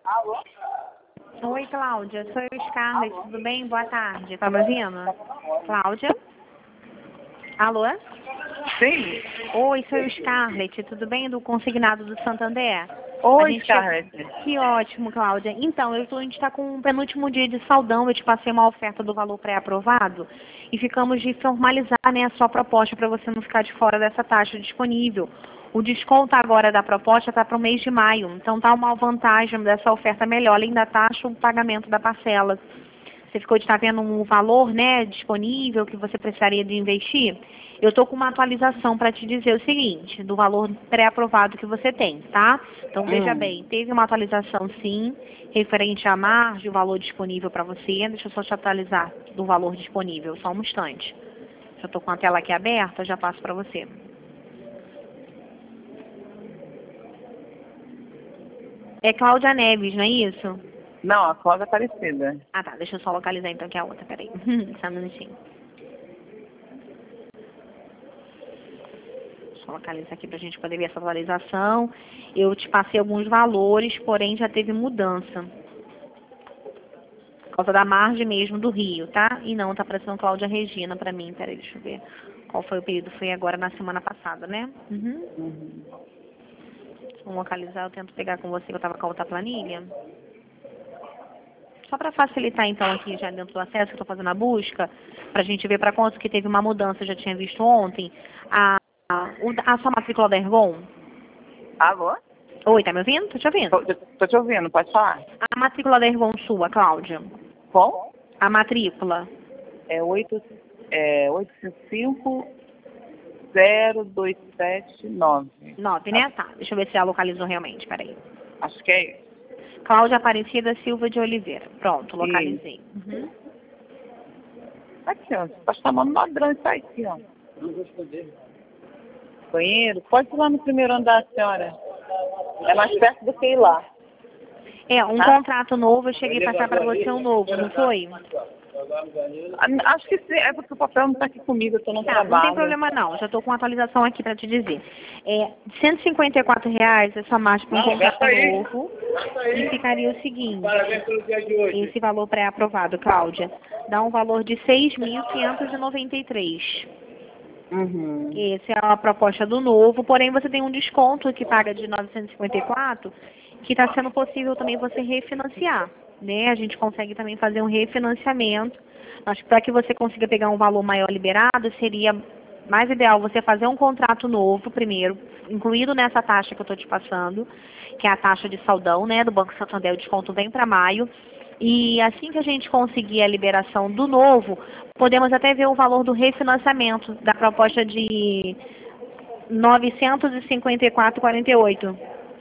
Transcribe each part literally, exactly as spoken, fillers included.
Alô? Oi, Cláudia. Sou eu, Scarlett. Tudo bem? Boa tarde. Tá me ouvindo? Cláudia? Alô? Sim. Oi, sou eu, Scarlett. Tudo bem? Do Consignado do Santander? A Oi, gente Scarlett. Que ótimo, Cláudia. Então, eu tô, a gente está com um penúltimo dia de saldão. Eu te passei uma oferta do valor pré-aprovado e ficamos de formalizar, né, a sua proposta para você não ficar de fora dessa taxa disponível. O desconto agora da proposta está para o mês de maio. Então, tá uma vantagem dessa oferta melhor, além da taxa, o pagamento da parcela. Você ficou de estar vendo um valor, né, disponível que você precisaria de investir? Eu estou com uma atualização para te dizer o seguinte, do valor pré-aprovado que você tem, tá? Então, veja Hum. bem, teve uma atualização sim, referente à margem, o valor disponível para você. Deixa eu só te atualizar do valor disponível, só um instante. Já estou com a tela aqui aberta, já passo para você. É Cláudia Neves, não é isso? Não, a Cláudia Aparecida. Ah, tá. Deixa eu só localizar então que é a outra. Peraí. Só um minutinho. Só localizar aqui pra gente poder ver essa atualização. Eu te passei alguns valores, porém já teve mudança. Por causa da margem mesmo do Rio, tá? E não, tá aparecendo Cláudia Regina pra mim. Peraí, deixa eu ver. Qual foi o período? Foi agora na semana passada, né? Uhum. Uhum. Vamos localizar, eu tento pegar com você que eu tava com a outra planilha. Só para facilitar, então, aqui já dentro do acesso, que eu estou fazendo a busca, para a gente ver para quanto que teve uma mudança, eu já tinha visto ontem, a, a, o- a sua matrícula da Ergon. Alô? Oi, tá me ouvindo? Tô te ouvindo. Tô, tô te ouvindo, pode falar. A matrícula da Ergon sua, Cláudia. Qual? A matrícula. É oito é oito cinco cinco zero dois sete nove. Nove, né? Tá. Deixa eu ver se ela localizou realmente, peraí. Acho que é isso. Cláudia Aparecida Silva de Oliveira. Pronto, Isso. localizei. Uhum. Aqui, ó. Você tá chamando ladrão, isso aí, aqui, ó. Banheiro? Pode ir lá no primeiro andar, senhora. É mais perto do que ir lá. É, um Tá? contrato novo, eu cheguei a passar para você um novo, não foi? Ah, acho que sim, é porque o papel não tá aqui comigo, eu tô no Tá, trabalho. não tem problema não. Já estou com atualização aqui para te dizer. É, cento e cinquenta e quatro reais essa margem para um contrato novo. E ficaria o seguinte, esse valor pré-aprovado, Cláudia, dá um valor de seis mil quinhentos e noventa e três. Uhum. Essa é a proposta do novo, porém você tem um desconto que paga de novecentos e cinquenta e quatro, que está sendo possível também você refinanciar, né? A gente consegue também fazer um refinanciamento. Acho que para que você consiga pegar um valor maior liberado, seria mais ideal você fazer um contrato novo primeiro, incluído nessa taxa que eu estou te passando, que é a taxa de saldão, né, do Banco Santander, o desconto vem para maio. E assim que a gente conseguir a liberação do novo, podemos até ver o valor do refinanciamento da proposta de novecentos e cinquenta e quatro e quarenta e oito.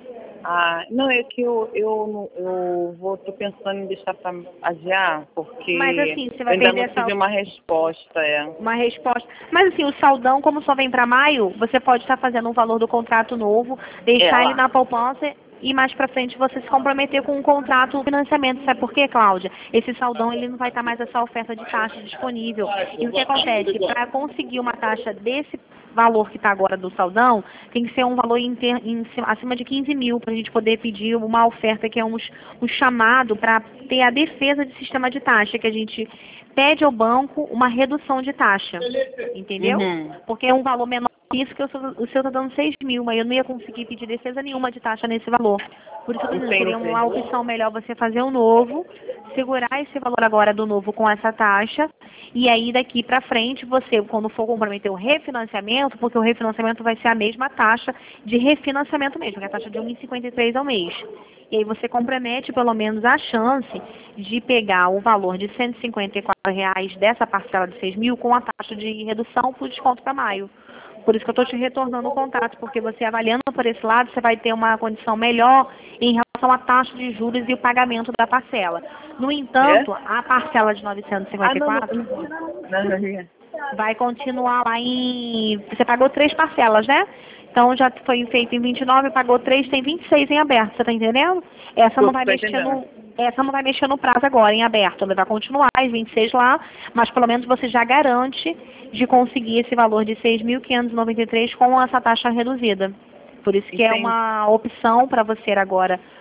Ah, não, é que eu, eu, eu vou, tô pensando em deixar para adiar, porque Mas assim, você eu vai ainda perder não essa tive uma resposta, é. uma resposta. Mas assim, o saldão, como só vem para maio, você pode estar fazendo um valor do contrato novo, É deixar ele lá. na poupança e mais para frente você se comprometer com um contrato de financiamento. Sabe por quê, Cláudia? Esse saldão ele não vai estar mais essa oferta de taxa disponível. E o que acontece? Para conseguir uma taxa desse valor que está agora do saldão, tem que ser um valor em ter, em, acima de quinze mil para a gente poder pedir uma oferta que é um, um chamado para ter a defesa de sistema de taxa, que a gente pede ao banco uma redução de taxa, entendeu? Uhum. Porque é um valor menor que isso, que o seu, o seu está dando seis mil, mas eu não ia conseguir pedir defesa nenhuma de taxa nesse valor. Por isso que eu tô dizendo, seria Entendi. uma opção melhor você fazer um novo, segurar esse valor agora do novo com essa taxa, e aí daqui para frente você, quando for comprometer o refinanciamento, porque o refinanciamento vai ser a mesma taxa de refinanciamento mesmo, que é a taxa de um vírgula cinquenta e três ao mês. E aí você compromete pelo menos a chance de pegar o valor de cento e cinquenta e quatro reais dessa parcela de seis mil com a taxa de redução por desconto para maio. Por isso que eu estou te retornando o contato, porque você avaliando por esse lado, você vai ter uma condição melhor em relação à taxa de juros e o pagamento da parcela. No É? entanto, a parcela de novecentos e Ah, cinquenta e não, não, quatro não, não, não. vai continuar lá em... Você pagou três parcelas, né? Então já foi feito em vinte e nove, pagou três, tem vinte e seis em aberto, você tá entendendo? Essa não Tô, vai tô mexer entendendo. no, essa não vai mexer no prazo agora, em aberto. Ela vai continuar as vinte e seis lá, mas pelo menos você já garante de conseguir esse valor de seis mil quinhentos e noventa e três com essa taxa reduzida. Por isso que é Entendi. uma opção para você agora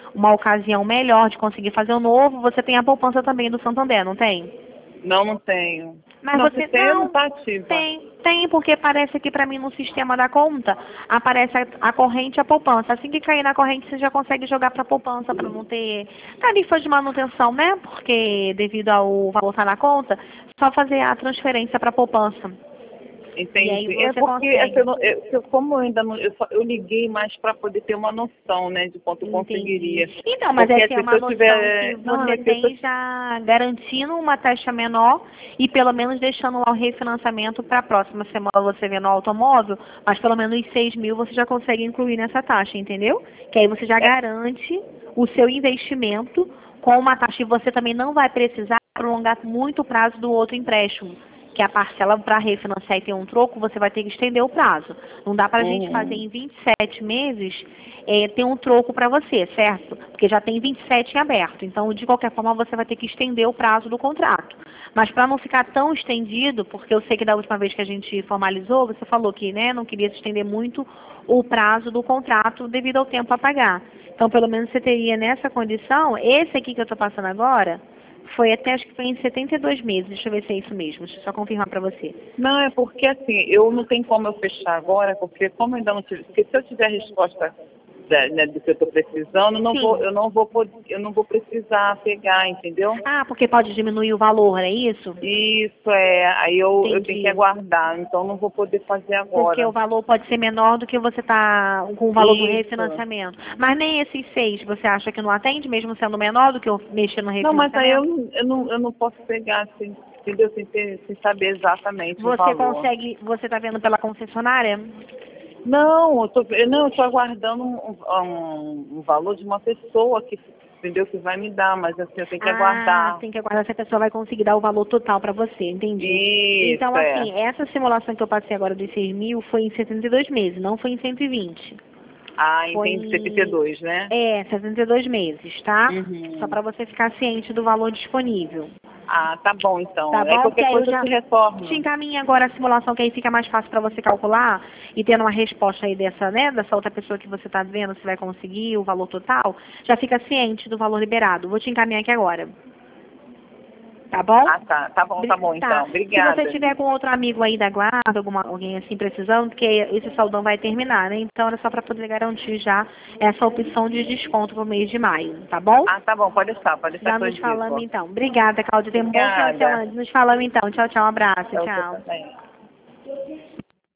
uma ocasião melhor de conseguir fazer o novo, você tem a poupança também do Santander, não tem? Não, não tenho. Mas não, você se tem, não não tá ativa. tem, tem, porque aparece aqui para mim no sistema da conta, aparece a, a corrente e a poupança. Assim que cair na corrente, você já consegue jogar para a poupança, para não ter tarifa de manutenção, né? Porque devido ao valor estar na conta, só fazer a transferência para a poupança. Entendi. E aí É você porque, consegue. assim, eu, não- eu- eu- como eu ainda não, eu, só- eu liguei mais para poder ter uma noção, né, de quanto eu conseguiria. Entendi. Então, mas Porque, essa é assim, uma se eu noção tiver, que não, você é que se eu tem já garantindo uma taxa menor e pelo menos deixando lá o refinanciamento para a próxima semana você vê no automóvel, mas pelo menos seis mil você já consegue incluir nessa taxa, entendeu? Que aí você já É. garante o seu investimento com uma taxa e você também não vai precisar prolongar muito o prazo do outro empréstimo. Que a parcela para refinanciar e ter um troco, você vai ter que estender o prazo. Não dá para a gente fazer Uhum. em vinte e sete meses é, ter um troco para você, certo? Porque já tem vinte e sete em aberto. Então, de qualquer forma, você vai ter que estender o prazo do contrato. Mas para não ficar tão estendido, porque eu sei que da última vez que a gente formalizou, você falou que né, não queria se estender muito o prazo do contrato devido ao tempo a pagar. Então, pelo menos você teria nessa condição, esse aqui que eu estou passando agora, foi até, acho que foi em setenta e dois meses. Deixa eu ver se é isso mesmo. Deixa eu só confirmar para você. Não, é porque, assim, eu não tenho como eu fechar agora, porque como eu ainda não tive, porque se eu tiver a resposta da, né, do que eu estou precisando, eu não Sim. vou, eu não vou, pod- eu não vou precisar pegar, entendeu? Ah, porque pode diminuir o valor, é isso? Isso é, aí eu, eu tenho Entendi. que aguardar, então não vou poder fazer Porque agora. o valor pode ser menor do que você está com o valor do Isso. refinanciamento. Mas nem esses seis você acha que não atende, mesmo sendo menor do que eu mexer no Não, mas aí eu, refinanciamento? não- eu, não, eu não posso pegar, assim, entendeu? Sem, ter, sem saber exatamente o Você valor. consegue, você está vendo pela concessionária? Não, eu tô, eu- não, eu estou aguardando um, um, um valor de uma pessoa que, entendeu, que vai me dar, mas assim, eu tenho que Ah, aguardar. tem que aguardar se a pessoa vai conseguir dar o valor total para você, entendi. Então, Isso, assim, é. essa simulação que eu passei agora dos seis mil foi em setenta e dois meses, não foi em cento e vinte. Ah, Foi entendi, setenta e em... dois, né? É, setenta e dois meses, tá? Só Uhum. para você ficar ciente do valor disponível. Ah, tá bom, então. Tá É bom? Porque qualquer aí eu coisa eu já te te retorno. encaminho agora a simulação, que aí fica mais fácil para você calcular e tendo uma resposta aí dessa, né, dessa outra pessoa que você tá vendo, se vai conseguir o valor total, já fica ciente do valor liberado. Vou te encaminhar aqui agora. Tá bom? Ah, tá. Tá bom, tá bom, Bri- Tá. então. Se você Obrigada. tiver com outro amigo aí da guarda, alguma, alguém assim precisando, porque esse saldão vai terminar, né? Então era só para poder garantir já essa opção de desconto pro mês de maio, tá bom? Ah, tá bom, pode deixar, pode deixar Já que eu nos falamos digo. então. Obrigada, Cláudia. Tenha um bom final de Obrigada. semana. Nos falamos então. Tchau, tchau. Um abraço. Pra você Tchau. também.